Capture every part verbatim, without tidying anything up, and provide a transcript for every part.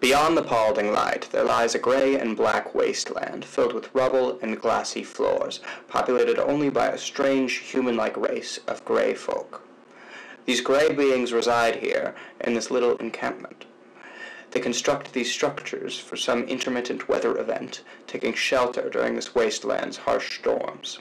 Beyond the Paulding Light, there lies a grey and black wasteland, filled with rubble and glassy floors, populated only by a strange, human-like race of grey folk. These grey beings reside here, in this little encampment. They construct these structures for some intermittent weather event, taking shelter during this wasteland's harsh storms.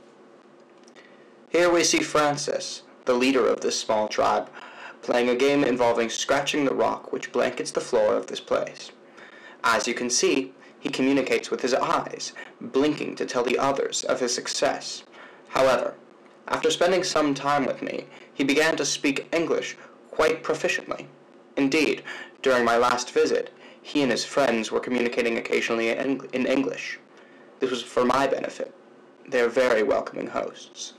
Here we see Francis, the leader of this small tribe, playing a game involving scratching the rock which blankets the floor of this place. As you can see, he communicates with his eyes, blinking to tell the others of his success. However, after spending some time with me, he began to speak English quite proficiently. Indeed, during my last visit, he and his friends were communicating occasionally in English. This was for my benefit. They are very welcoming hosts.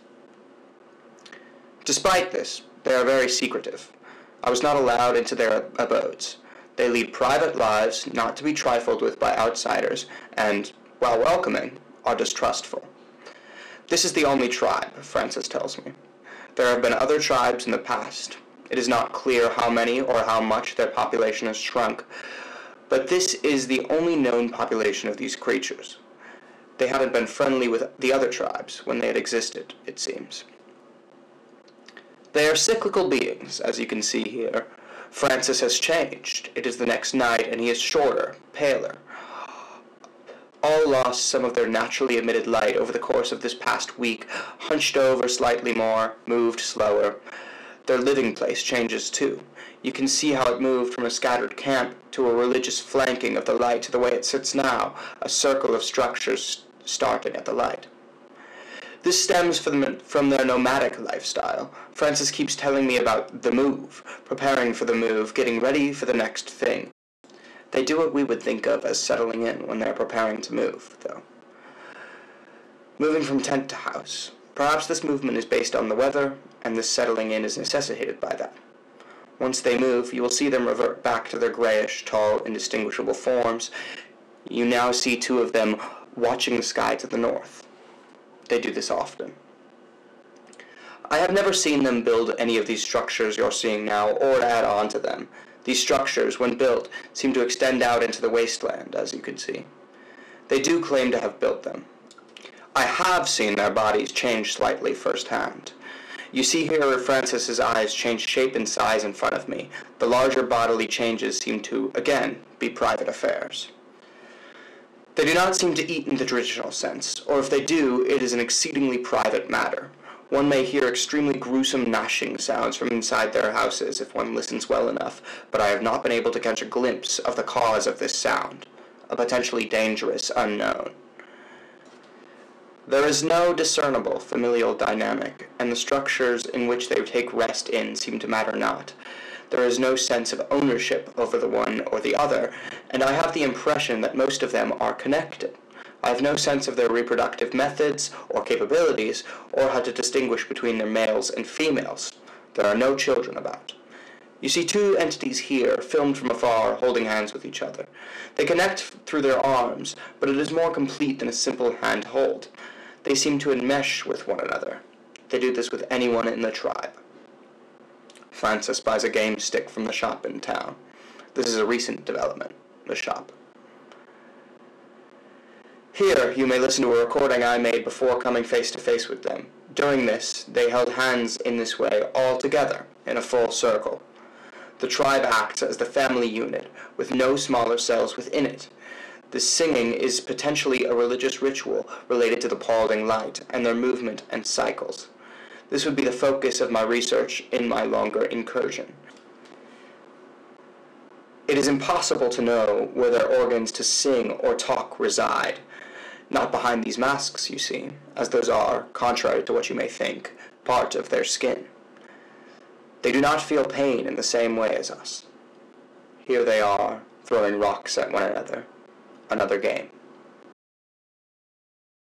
Despite this, they are very secretive. I was not allowed into their abodes. They lead private lives, not to be trifled with by outsiders, and, while welcoming, are distrustful. This is the only tribe, Francis tells me. There have been other tribes in the past. It is not clear how many or how much their population has shrunk, but this is the only known population of these creatures. They haven't been friendly with the other tribes when they had existed, it seems. They are cyclical beings, as you can see here. Francis has changed. It is the next night, and he is shorter, paler. All lost some of their naturally emitted light over the course of this past week, hunched over slightly more, moved slower. Their living place changes too. You can see how it moved from a scattered camp to a religious flanking of the light to the way it sits now, a circle of structures starting at the light. This stems from, from their nomadic lifestyle. Francis keeps telling me about the move, preparing for the move, getting ready for the next thing. They do what we would think of as settling in when they're preparing to move, though. Moving from tent to house. Perhaps this movement is based on the weather, and this settling in is necessitated by that. Once they move, you will see them revert back to their grayish, tall, indistinguishable forms. You now see two of them watching the sky to the north. They do this often. I have never seen them build any of these structures you're seeing now, or add on to them. These structures, when built, seem to extend out into the wasteland, as you can see. They do claim to have built them. I have seen their bodies change slightly firsthand. You see here where Francis's eyes change shape and size in front of me. The larger bodily changes seem to, again, be private affairs. They do not seem to eat in the traditional sense, or if they do, it is an exceedingly private matter. One may hear extremely gruesome gnashing sounds from inside their houses if one listens well enough, but I have not been able to catch a glimpse of the cause of this sound, a potentially dangerous unknown. There is no discernible familial dynamic, and the structures in which they take rest in seem to matter not. There is no sense of ownership over the one or the other, and I have the impression that most of them are connected. I have no sense of their reproductive methods or capabilities, or how to distinguish between their males and females. There are no children about. You see two entities here, filmed from afar, holding hands with each other. They connect through their arms, but it is more complete than a simple hand hold. They seem to enmesh with one another. They do this with anyone in the tribe. Francis buys a game stick from the shop in town. This is a recent development, the shop. Here, you may listen to a recording I made before coming face to face with them. During this, they held hands in this way, all together, in a full circle. The tribe acts as the family unit, with no smaller cells within it. The singing is potentially a religious ritual related to the Paulding Light and their movement and cycles. This would be the focus of my research in my longer incursion. It is impossible to know where their organs to sing or talk reside. Not behind these masks, you see, as those are, contrary to what you may think, part of their skin. They do not feel pain in the same way as us. Here they are, throwing rocks at one another. Another game.